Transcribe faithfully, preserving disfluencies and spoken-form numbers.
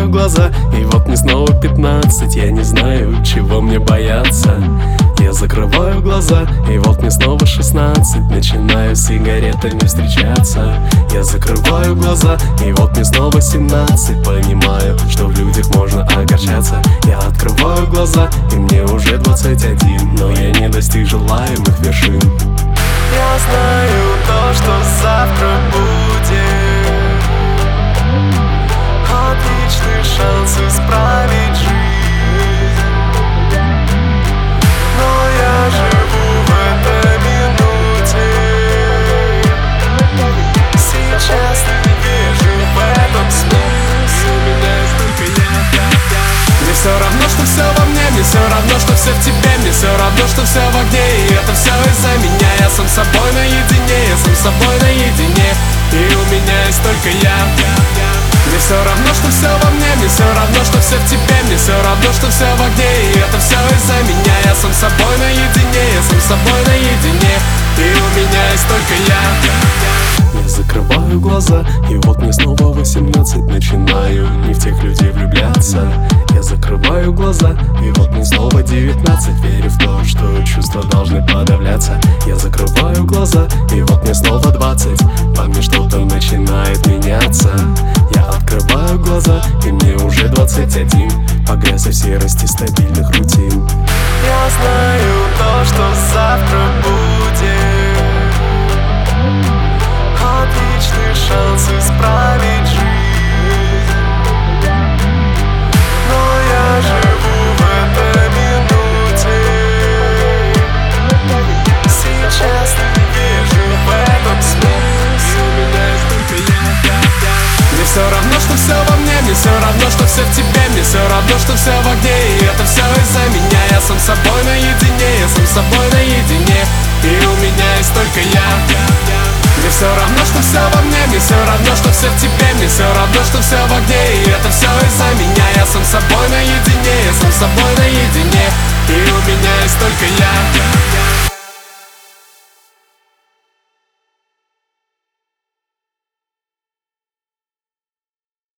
закрываю глаза, и вот мне снова пятнадцать. Я не знаю, чего мне бояться. Я закрываю глаза, и вот мне снова шестнадцать. Начинаю с сигаретами встречаться. Я закрываю глаза, и вот мне снова семнадцать. Понимаю, что в людях можно огорчаться. Я открываю глаза, и мне уже двадцать один. Но я не достиг желаемых вершин. Я знаю то, что завтра будет. Отличный шанс исправить жизнь. Но я живу в этой минуте. Сейчас не вижу в этом смысла. Меня есть только я. Мне все равно, что все во мне, мне все равно, что все в тебе. Мне все равно, что все в огне, и это все из-за меня. Я сам с собой наедине, я сам с собой наедине, и у меня есть только я. Мне все равно, что все во мне, мне все равно, что все в тебе. Мне все равно, что все в огне, и это все из-за меня. Я сам с собой наедине, я сам с собой наедине, и у меня есть только я. Я закрываю глаза, и вот мне снова восемнадцать. Начинаю не в тех людей влюбляться. Я закрываю глаза, и вот мне снова девятнадцать. Верю в то, что чувства должны подавляться. Я закрываю глаза, и вот мне снова двадцать. По мне что-то начинает меняться. Я открываю глаза, и мне уже двадцать один. Погряз в серости стабильных рутин. Я знаю то, что завтра будет. Отличный шанс исправить жизнь. Но я живу в этой минуте. Сейчас не вижу в этом смысла. Меня есть только я. Мне все равно, что все во мне, мне все равно, что все в тебе. Мне все равно, что все в огне, и это все из-за меня. Я сам с собой наедине, я сам с собой наедине, и у меня есть только я. Мне все равно, что все во мне, мне все равно, что все в тебе. Мне все равно, что все в огне, и это все из-за меня. Я сам с собой наедине, я сам с собой наедине, и у меня есть только я.